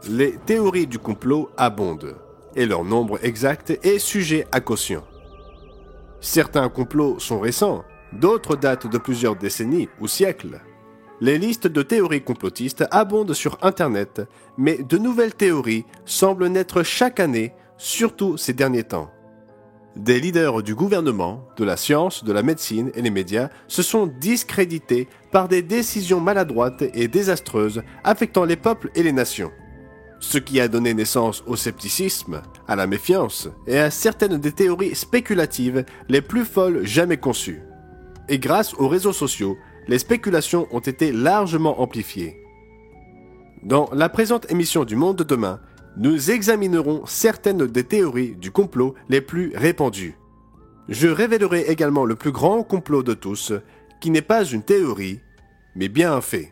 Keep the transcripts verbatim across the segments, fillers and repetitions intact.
les théories du complot abondent, et leur nombre exact est sujet à caution. Certains complots sont récents, d'autres datent de plusieurs décennies ou siècles. Les listes de théories complotistes abondent sur Internet, mais de nouvelles théories semblent naître chaque année, surtout ces derniers temps. Des leaders du gouvernement, de la science, de la médecine et les médias se sont discrédités par des décisions maladroites et désastreuses affectant les peuples et les nations. Ce qui a donné naissance au scepticisme, à la méfiance et à certaines des théories spéculatives les plus folles jamais conçues. Et grâce aux réseaux sociaux, les spéculations ont été largement amplifiées. Dans la présente émission du Monde de demain, nous examinerons certaines des théories du complot les plus répandues. Je révélerai également le plus grand complot de tous, qui n'est pas une théorie, mais bien un fait.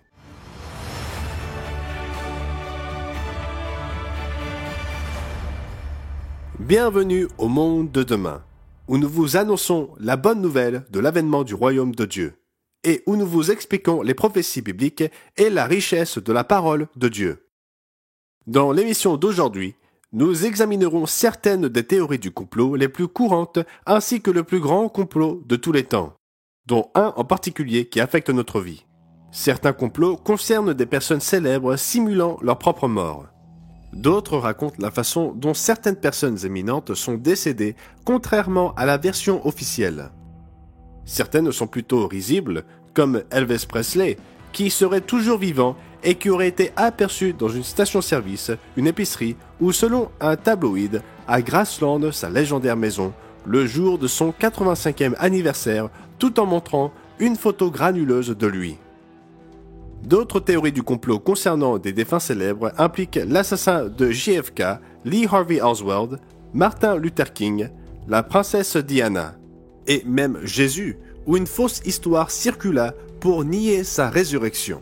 Bienvenue au Monde de demain, où nous vous annonçons la bonne nouvelle de l'avènement du royaume de Dieu, et où nous vous expliquons les prophéties bibliques et la richesse de la parole de Dieu. Dans l'émission d'aujourd'hui, nous examinerons certaines des théories du complot les plus courantes ainsi que le plus grand complot de tous les temps, dont un en particulier qui affecte notre vie. Certains complots concernent des personnes célèbres simulant leur propre mort. D'autres racontent la façon dont certaines personnes éminentes sont décédées contrairement à la version officielle. Certaines sont plutôt risibles, comme Elvis Presley, qui serait toujours vivant et qui aurait été aperçu dans une station-service, une épicerie ou selon un tabloïd à Graceland, sa légendaire maison, le jour de son quatre-vingt-cinquième anniversaire, tout en montrant une photo granuleuse de lui. D'autres théories du complot concernant des défunts célèbres impliquent l'assassin de J F K, Lee Harvey Oswald, Martin Luther King, la princesse Diana, et même Jésus, où une fausse histoire circula pour nier sa résurrection.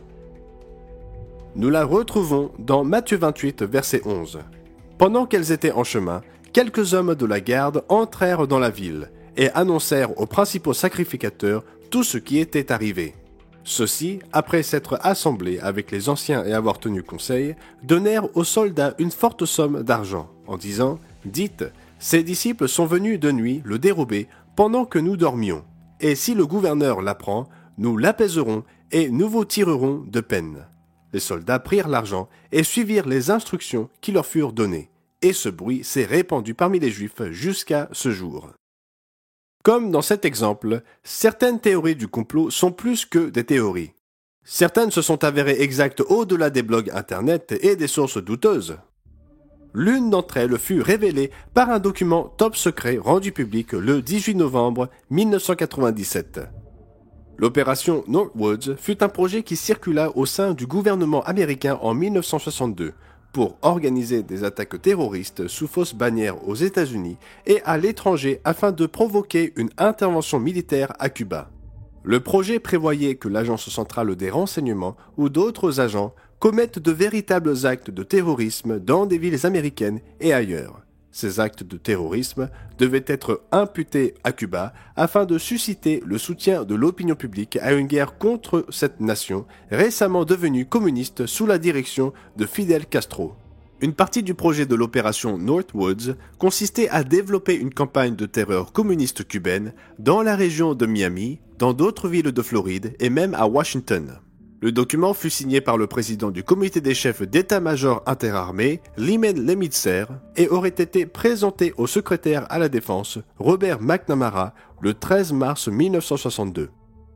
Nous la retrouvons dans Matthieu vingt-huit, verset onze. Pendant qu'elles étaient en chemin, quelques hommes de la garde entrèrent dans la ville et annoncèrent aux principaux sacrificateurs tout ce qui était arrivé. Ceux-ci, après s'être assemblés avec les anciens et avoir tenu conseil, donnèrent aux soldats une forte somme d'argent, en disant « Dites, ces disciples sont venus de nuit le dérober pendant que nous dormions, et si le gouverneur l'apprend, nous l'apaiserons et nous vous tirerons de peine. » Les soldats prirent l'argent et suivirent les instructions qui leur furent données, et ce bruit s'est répandu parmi les Juifs jusqu'à ce jour. Comme dans cet exemple, certaines théories du complot sont plus que des théories. Certaines se sont avérées exactes au-delà des blogs internet et des sources douteuses. L'une d'entre elles fut révélée par un document top secret rendu public le dix-huit novembre mille neuf cent quatre-vingt-dix-sept. L'opération Northwoods fut un projet qui circula au sein du gouvernement américain en mille neuf cent soixante-deux pour organiser des attaques terroristes sous fausse bannière aux États-Unis et à l'étranger afin de provoquer une intervention militaire à Cuba. Le projet prévoyait que l'agence centrale des renseignements ou d'autres agents commettent de véritables actes de terrorisme dans des villes américaines et ailleurs. Ces actes de terrorisme devaient être imputés à Cuba afin de susciter le soutien de l'opinion publique à une guerre contre cette nation récemment devenue communiste sous la direction de Fidel Castro. Une partie du projet de l'opération Northwoods consistait à développer une campagne de terreur communiste cubaine dans la région de Miami, dans d'autres villes de Floride et même à Washington. Le document fut signé par le président du comité des chefs d'état-major interarmé, Lyman Lemitzer, et aurait été présenté au secrétaire à la Défense, Robert McNamara, le treize mars mille neuf cent soixante-deux.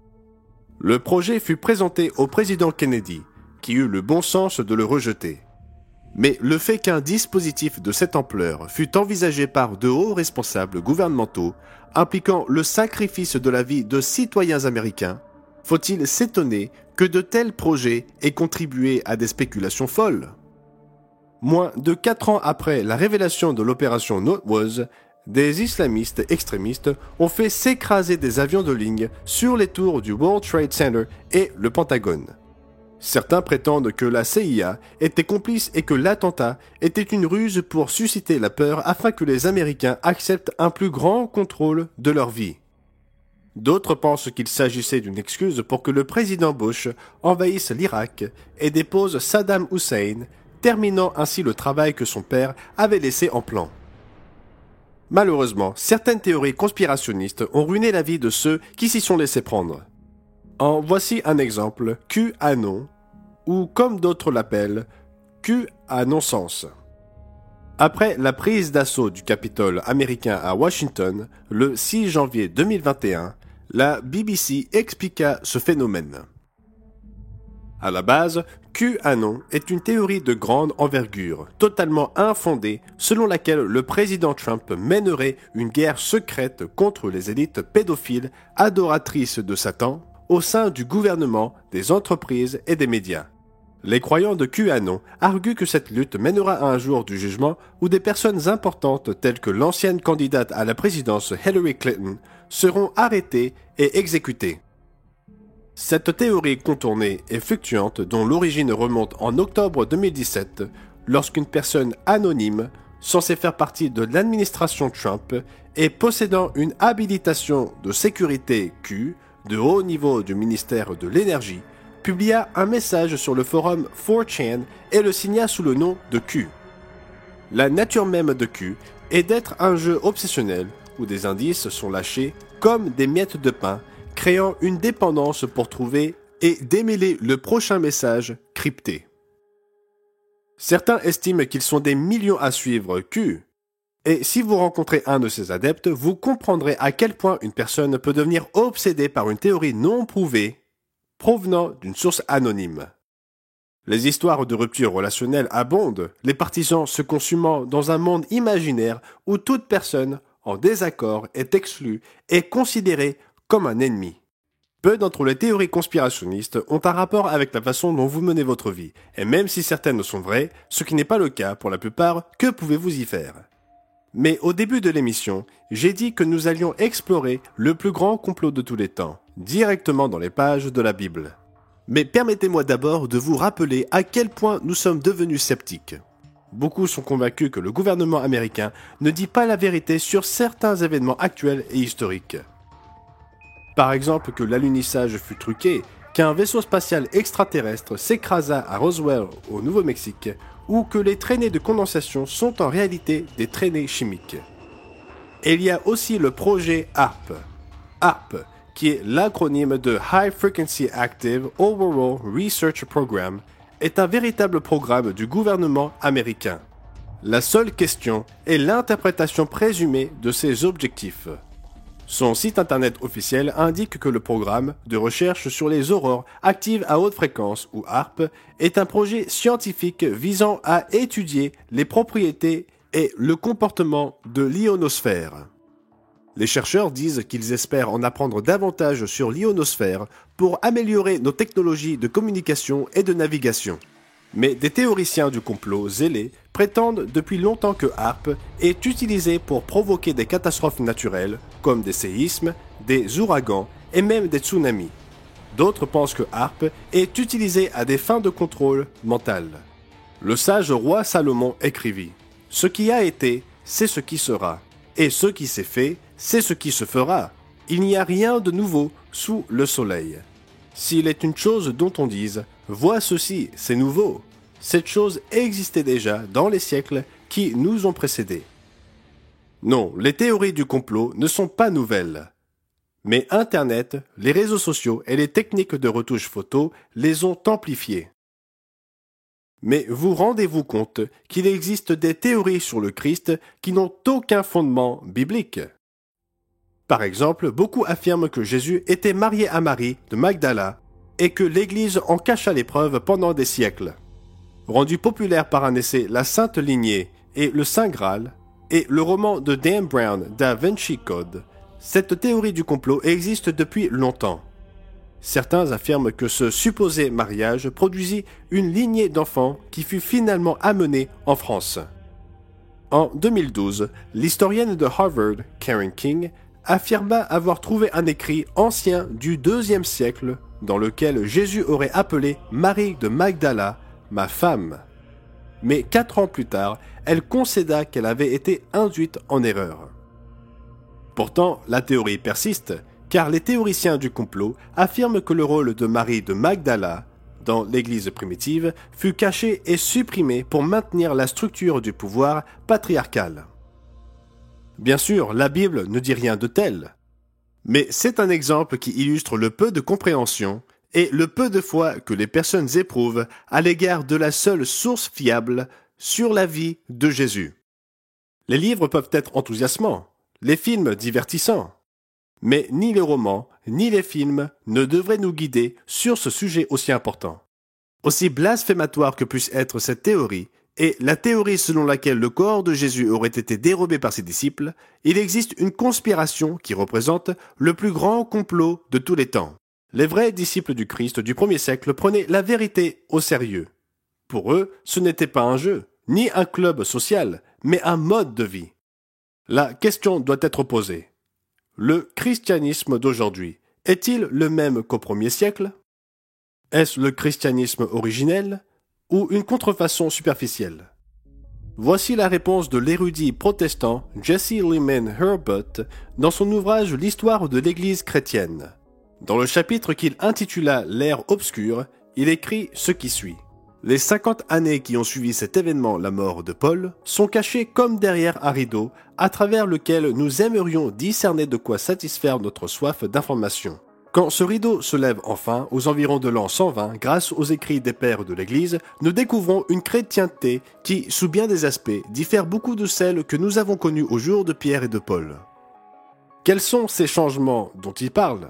Le projet fut présenté au président Kennedy, qui eut le bon sens de le rejeter. Mais le fait qu'un dispositif de cette ampleur fût envisagé par de hauts responsables gouvernementaux, impliquant le sacrifice de la vie de citoyens américains, faut-il s'étonner que de tels projets aient contribué à des spéculations folles? Moins de quatre ans après la révélation de l'opération Northwoods, des islamistes extrémistes ont fait s'écraser des avions de ligne sur les tours du World Trade Center et le Pentagone. Certains prétendent que la C I A était complice et que l'attentat était une ruse pour susciter la peur afin que les Américains acceptent un plus grand contrôle de leur vie. D'autres pensent qu'il s'agissait d'une excuse pour que le président Bush envahisse l'Irak et dépose Saddam Hussein, terminant ainsi le travail que son père avait laissé en plan. Malheureusement, certaines théories conspirationnistes ont ruiné la vie de ceux qui s'y sont laissés prendre. En voici un exemple, QAnon, ou comme d'autres l'appellent, Q à non-sens. Après la prise d'assaut du Capitole américain à Washington, le six janvier deux mille vingt et un, la B B C expliqua ce phénomène. À la base, QAnon est une théorie de grande envergure, totalement infondée, selon laquelle le président Trump mènerait une guerre secrète contre les élites pédophiles adoratrices de Satan au sein du gouvernement, des entreprises et des médias. Les croyants de QAnon arguent que cette lutte mènera à un jour du jugement où des personnes importantes telles que l'ancienne candidate à la présidence Hillary Clinton seront arrêtées et exécutées. Cette théorie contournée et fluctuante dont l'origine remonte en octobre deux mille dix-sept, lorsqu'une personne anonyme, censée faire partie de l'administration Trump et possédant une habilitation de sécurité Q de haut niveau du ministère de l'Énergie, publia un message sur le forum four chan et le signa sous le nom de Q. La nature même de Q est d'être un jeu obsessionnel où des indices sont lâchés comme des miettes de pain, créant une dépendance pour trouver et démêler le prochain message crypté. Certains estiment qu'ils sont des millions à suivre Q, et si vous rencontrez un de ces adeptes, vous comprendrez à quel point une personne peut devenir obsédée par une théorie non prouvée provenant d'une source anonyme. Les histoires de rupture relationnelle abondent, les partisans se consumant dans un monde imaginaire où toute personne en désaccord est exclue et considérée comme un ennemi. Peu d'entre les théories conspirationnistes ont un rapport avec la façon dont vous menez votre vie, et même si certaines sont vraies, ce qui n'est pas le cas pour la plupart, que pouvez-vous y faire? Mais au début de l'émission, j'ai dit que nous allions explorer le plus grand complot de tous les temps, directement dans les pages de la Bible. Mais permettez-moi d'abord de vous rappeler à quel point nous sommes devenus sceptiques. Beaucoup sont convaincus que le gouvernement américain ne dit pas la vérité sur certains événements actuels et historiques. Par exemple que l'alunissage fut truqué, qu'un vaisseau spatial extraterrestre s'écrasa à Roswell au Nouveau-Mexique, ou que les traînées de condensation sont en réalité des traînées chimiques. Et il y a aussi le projet HAARP. HAARP, qui est l'acronyme de High Frequency Active Overall Research Program, est un véritable programme du gouvernement américain. La seule question est l'interprétation présumée de ses objectifs. Son site internet officiel indique que le programme de recherche sur les aurores actives à haute fréquence, ou HAARP, est un projet scientifique visant à étudier les propriétés et le comportement de l'ionosphère. Les chercheurs disent qu'ils espèrent en apprendre davantage sur l'ionosphère pour améliorer nos technologies de communication et de navigation. Mais des théoriciens du complot zélés prétendent depuis longtemps que HAARP est utilisé pour provoquer des catastrophes naturelles, comme des séismes, des ouragans et même des tsunamis. D'autres pensent que HAARP est utilisé à des fins de contrôle mental. Le sage roi Salomon écrivit « Ce qui a été, c'est ce qui sera, et ce qui s'est fait, c'est ce qui se fera. Il n'y a rien de nouveau sous le soleil. S'il est une chose dont on dise « Vois ceci, c'est nouveau », cette chose existait déjà dans les siècles qui nous ont précédés. Non, les théories du complot ne sont pas nouvelles. Mais Internet, les réseaux sociaux et les techniques de retouche photo les ont amplifiées. Mais vous rendez-vous compte qu'il existe des théories sur le Christ qui n'ont aucun fondement biblique. Par exemple, beaucoup affirment que Jésus était marié à Marie de Magdala et que l'Église en cacha les preuves pendant des siècles. Rendu populaire par un essai La Sainte Lignée et le Saint Graal et le roman de Dan Brown Da Vinci Code, cette théorie du complot existe depuis longtemps. Certains affirment que ce supposé mariage produisit une lignée d'enfants qui fut finalement amenée en France. En deux mille douze, l'historienne de Harvard, Karen King, affirma avoir trouvé un écrit ancien du deuxième siècle dans lequel Jésus aurait appelé Marie de Magdala « ma femme ». Mais quatre ans plus tard, elle concéda qu'elle avait été induite en erreur. Pourtant, la théorie persiste, car les théoriciens du complot affirment que le rôle de Marie de Magdala dans l'Église primitive fut caché et supprimé pour maintenir la structure du pouvoir patriarcal. Bien sûr, la Bible ne dit rien de tel, mais c'est un exemple qui illustre le peu de compréhension et le peu de foi que les personnes éprouvent à l'égard de la seule source fiable sur la vie de Jésus. Les livres peuvent être enthousiasmants, les films divertissants, mais ni les romans ni les films ne devraient nous guider sur ce sujet aussi important. Aussi blasphématoire que puisse être cette théorie, et la théorie selon laquelle le corps de Jésus aurait été dérobé par ses disciples, il existe une conspiration qui représente le plus grand complot de tous les temps. Les vrais disciples du Christ du premier siècle prenaient la vérité au sérieux. Pour eux, ce n'était pas un jeu, ni un club social, mais un mode de vie. La question doit être posée. Le christianisme d'aujourd'hui est-il le même qu'au premier siècle? Est-ce le christianisme originel ou une contrefaçon superficielle? Voici la réponse de l'érudit protestant Jesse Lyman Hurlbut dans son ouvrage L'histoire de l'Église chrétienne. Dans le chapitre qu'il intitula L'ère obscure, il écrit ce qui suit. Les cinquante années qui ont suivi cet événement, la mort de Paul, sont cachées comme derrière un rideau à travers lequel nous aimerions discerner de quoi satisfaire notre soif d'information. Quand ce rideau se lève enfin, aux environs de l'an cent vingt, grâce aux écrits des pères de l'Église, nous découvrons une chrétienté qui, sous bien des aspects, diffère beaucoup de celle que nous avons connue au jour de Pierre et de Paul. Quels sont ces changements dont il parle?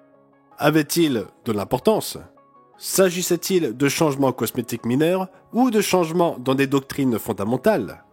Avaient-ils de l'importance? S'agissait-il de changements cosmétiques mineurs ou de changements dans des doctrines fondamentales?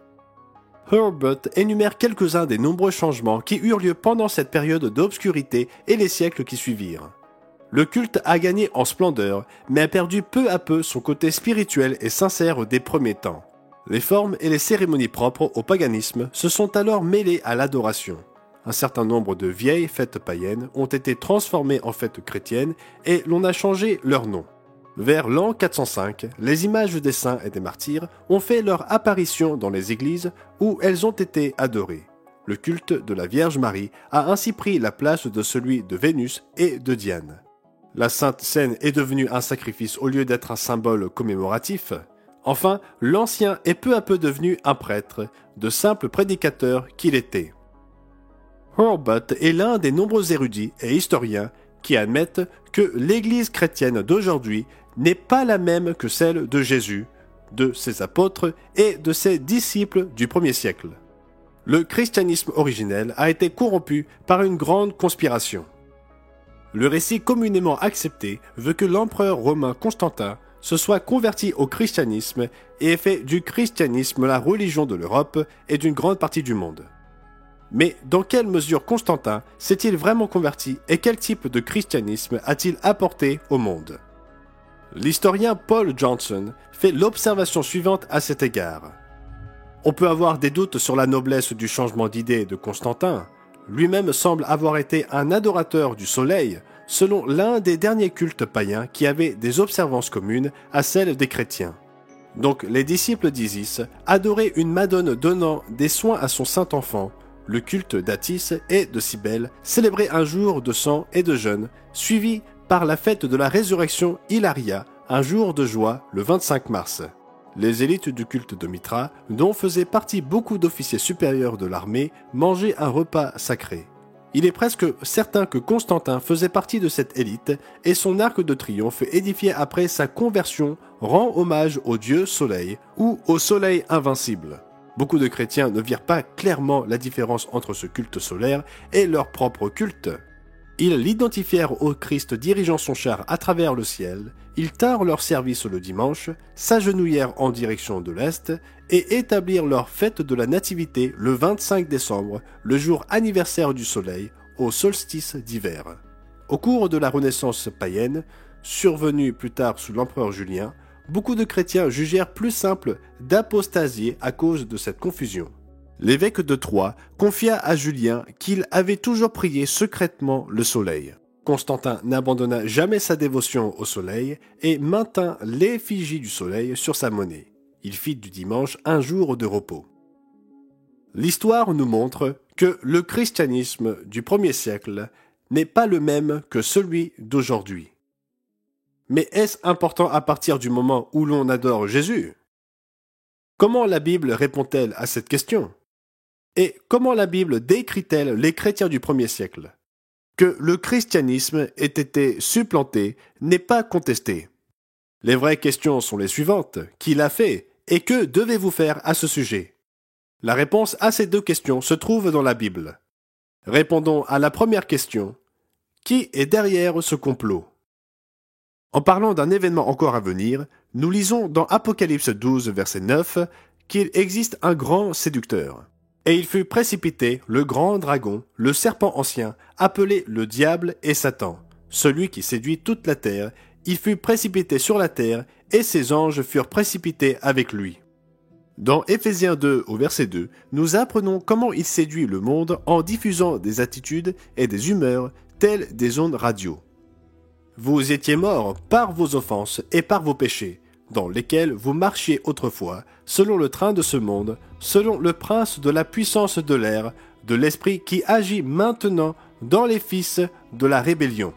Hurlbut énumère quelques-uns des nombreux changements qui eurent lieu pendant cette période d'obscurité et les siècles qui suivirent. Le culte a gagné en splendeur, mais a perdu peu à peu son côté spirituel et sincère des premiers temps. Les formes et les cérémonies propres au paganisme se sont alors mêlées à l'adoration. Un certain nombre de vieilles fêtes païennes ont été transformées en fêtes chrétiennes et l'on a changé leur nom. Vers l'an quatre cent cinq, les images des saints et des martyrs ont fait leur apparition dans les églises où elles ont été adorées. Le culte de la Vierge Marie a ainsi pris la place de celui de Vénus et de Diane. La Sainte Seine est devenue un sacrifice au lieu d'être un symbole commémoratif. Enfin, l'Ancien est peu à peu devenu un prêtre, de simple prédicateur qu'il était. Hurlbut est l'un des nombreux érudits et historiens qui admettent que l'Église chrétienne d'aujourd'hui n'est pas la même que celle de Jésus, de ses apôtres et de ses disciples du premier siècle. Le christianisme originel a été corrompu par une grande conspiration. Le récit communément accepté veut que l'empereur romain Constantin se soit converti au christianisme et ait fait du christianisme la religion de l'Europe et d'une grande partie du monde. Mais dans quelle mesure Constantin s'est-il vraiment converti et quel type de christianisme a-t-il apporté au monde? L'historien Paul Johnson fait l'observation suivante à cet égard. On peut avoir des doutes sur la noblesse du changement d'idée de Constantin. Lui-même semble avoir été un adorateur du soleil, selon l'un des derniers cultes païens qui avaient des observances communes à celles des chrétiens. Donc les disciples d'Isis adoraient une madone donnant des soins à son saint enfant. Le culte d'Atis et de Cybèle célébrait un jour de sang et de jeûne, suivi par la fête de la résurrection Hilaria, un jour de joie le vingt-cinq mars. Les élites du culte de Mithra, dont faisaient partie beaucoup d'officiers supérieurs de l'armée, mangeaient un repas sacré. Il est presque certain que Constantin faisait partie de cette élite et son arc de triomphe édifié après sa conversion rend hommage au dieu soleil ou au soleil invincible. Beaucoup de chrétiens ne virent pas clairement la différence entre ce culte solaire et leur propre culte. Ils l'identifièrent au Christ dirigeant son char à travers le ciel, ils tinrent leur service le dimanche, s'agenouillèrent en direction de l'Est et établirent leur fête de la Nativité le vingt-cinq décembre, le jour anniversaire du soleil, au solstice d'hiver. Au cours de la Renaissance païenne, survenue plus tard sous l'empereur Julien, beaucoup de chrétiens jugèrent plus simple d'apostasier à cause de cette confusion. L'évêque de Troyes confia à Julien qu'il avait toujours prié secrètement le soleil. Constantin n'abandonna jamais sa dévotion au soleil et maintint l'effigie du soleil sur sa monnaie. Il fit du dimanche un jour de repos. L'histoire nous montre que le christianisme du premier siècle n'est pas le même que celui d'aujourd'hui. Mais est-ce important à partir du moment où l'on adore Jésus? Comment la Bible répond-elle à cette question? Et comment la Bible décrit-elle les chrétiens du premier siècle? Que le christianisme ait été supplanté n'est pas contesté. Les vraies questions sont les suivantes. Qui l'a fait? Et que devez-vous faire à ce sujet? La réponse à ces deux questions se trouve dans la Bible. Répondons à la première question. Qui est derrière ce complot? En parlant d'un événement encore à venir, nous lisons dans Apocalypse douze, verset neuf, qu'il existe un grand séducteur. Et il fut précipité, le grand dragon, le serpent ancien, appelé le diable et Satan, celui qui séduit toute la terre. Il fut précipité sur la terre, et ses anges furent précipités avec lui. Dans Éphésiens deux, au verset deux, nous apprenons comment il séduit le monde en diffusant des attitudes et des humeurs telles des ondes radio. Vous étiez morts par vos offenses et par vos péchés, dans lesquels vous marchiez autrefois, selon le train de ce monde, selon le prince de la puissance de l'air, de l'esprit qui agit maintenant dans les fils de la rébellion.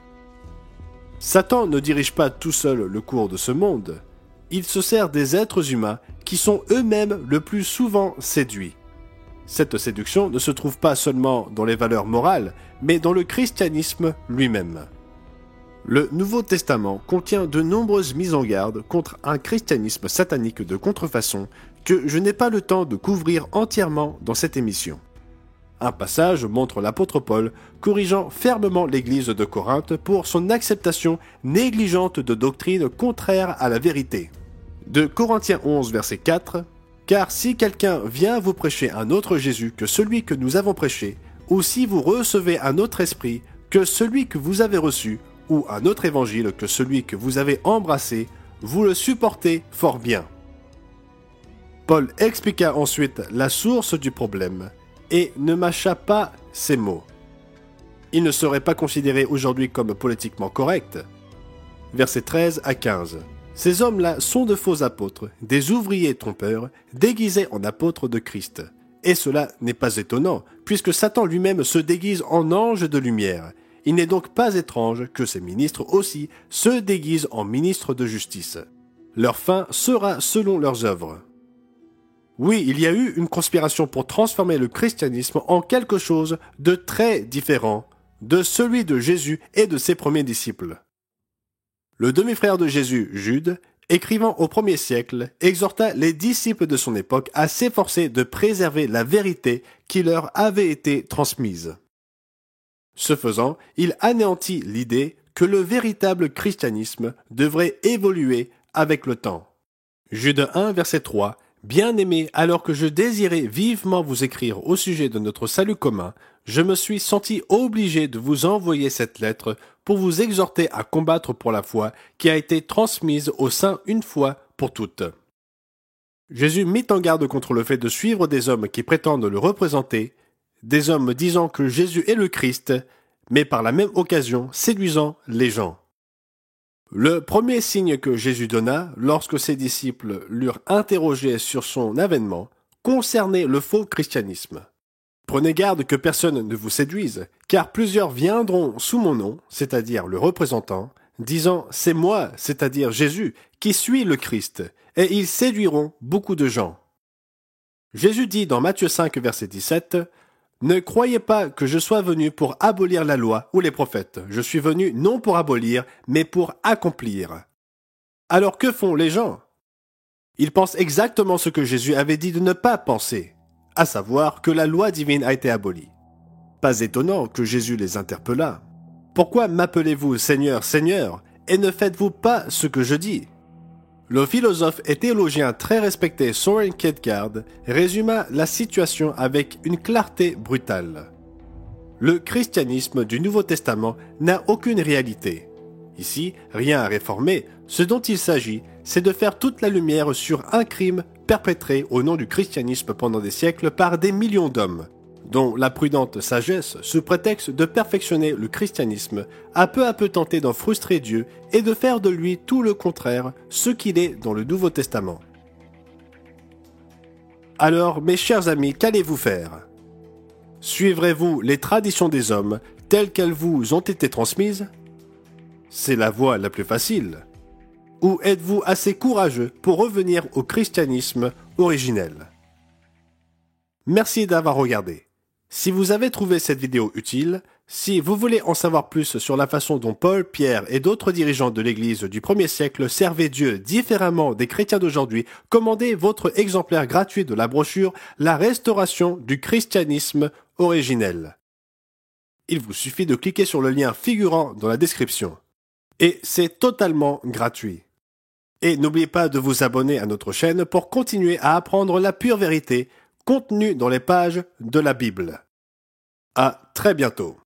Satan ne dirige pas tout seul le cours de ce monde. Il se sert des êtres humains qui sont eux-mêmes le plus souvent séduits. Cette séduction ne se trouve pas seulement dans les valeurs morales, mais dans le christianisme lui-même. Le Nouveau Testament contient de nombreuses mises en garde contre un christianisme satanique de contrefaçon que je n'ai pas le temps de couvrir entièrement dans cette émission. Un passage montre l'apôtre Paul corrigeant fermement l'église de Corinthe pour son acceptation négligente de doctrines contraires à la vérité. De Corinthiens onze, verset quatre, « Car si quelqu'un vient vous prêcher un autre Jésus que celui que nous avons prêché, ou si vous recevez un autre esprit que celui que vous avez reçu, ou un autre évangile que celui que vous avez embrassé, vous le supportez fort bien. » Paul expliqua ensuite la source du problème et ne mâcha pas ces mots. Il ne serait pas considéré aujourd'hui comme politiquement correct. Versets treize à quinze. Ces hommes-là sont de faux apôtres, des ouvriers trompeurs, déguisés en apôtres de Christ. Et cela n'est pas étonnant, puisque Satan lui-même se déguise en ange de lumière. Il n'est donc pas étrange que ces ministres aussi se déguisent en ministres de justice. Leur fin sera selon leurs œuvres. Oui, il y a eu une conspiration pour transformer le christianisme en quelque chose de très différent de celui de Jésus et de ses premiers disciples. Le demi-frère de Jésus, Jude, écrivant au premier siècle, exhorta les disciples de son époque à s'efforcer de préserver la vérité qui leur avait été transmise. Ce faisant, il anéantit l'idée que le véritable christianisme devrait évoluer avec le temps. Jude un, verset trois. « Bien-aimés, alors que je désirais vivement vous écrire au sujet de notre salut commun, je me suis senti obligé de vous envoyer cette lettre pour vous exhorter à combattre pour la foi qui a été transmise aux saints une fois pour toutes. » Jésus mit en garde contre le fait de suivre des hommes qui prétendent le représenter, des hommes disant que Jésus est le Christ, mais par la même occasion séduisant les gens. Le premier signe que Jésus donna, lorsque ses disciples l'eurent interrogé sur son avènement, concernait le faux christianisme. « Prenez garde que personne ne vous séduise, car plusieurs viendront sous mon nom, c'est-à-dire le représentant, disant « C'est moi, c'est-à-dire Jésus, qui suis le Christ, et ils séduiront beaucoup de gens. » Jésus dit dans Matthieu cinq, verset dix-sept, « Ne croyez pas que je sois venu pour abolir la loi ou les prophètes. Je suis venu non pour abolir, mais pour accomplir. » Alors que font les gens? Ils pensent exactement ce que Jésus avait dit de ne pas penser, à savoir que la loi divine a été abolie. Pas étonnant que Jésus les interpellât. « Pourquoi m'appelez-vous Seigneur, Seigneur, et ne faites-vous pas ce que je dis ?» Le philosophe et théologien très respecté Soren Kierkegaard résuma la situation avec une clarté brutale. Le christianisme du Nouveau Testament n'a aucune réalité. Ici, rien à réformer, ce dont il s'agit, c'est de faire toute la lumière sur un crime perpétré au nom du christianisme pendant des siècles par des millions d'hommes, dont la prudente sagesse, sous prétexte de perfectionner le christianisme, a peu à peu tenté d'en frustrer Dieu et de faire de lui tout le contraire, ce qu'il est dans le Nouveau Testament. Alors, mes chers amis, qu'allez-vous faire? Suivrez-vous les traditions des hommes telles qu'elles vous ont été transmises? C'est la voie la plus facile. ou êtes-vous assez courageux pour revenir au christianisme originel? Merci d'avoir regardé. Si vous avez trouvé cette vidéo utile, si vous voulez en savoir plus sur la façon dont Paul, Pierre et d'autres dirigeants de l'Église du premier siècle servaient Dieu différemment des chrétiens d'aujourd'hui, commandez votre exemplaire gratuit de la brochure La restauration du christianisme originel. Il vous suffit de cliquer sur le lien figurant dans la description. Et c'est totalement gratuit. Et n'oubliez pas de vous abonner à notre chaîne pour continuer à apprendre la pure vérité contenue dans les pages de la Bible. À très bientôt.